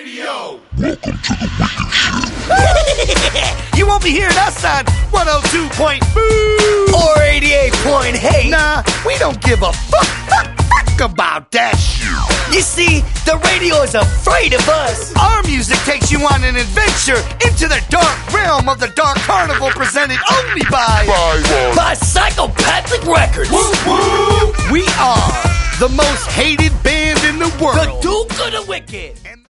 Radio. You won't be hearing us on 102.4 or 88.8. Nah, we don't give a fuck about that shit. You see, the radio is afraid of us. Our music takes you on an adventure into the dark realm of the Dark Carnival, presented only by Psychopathic Records. Woo woo. We are the most hated band in the world. The Duke of the Wicked.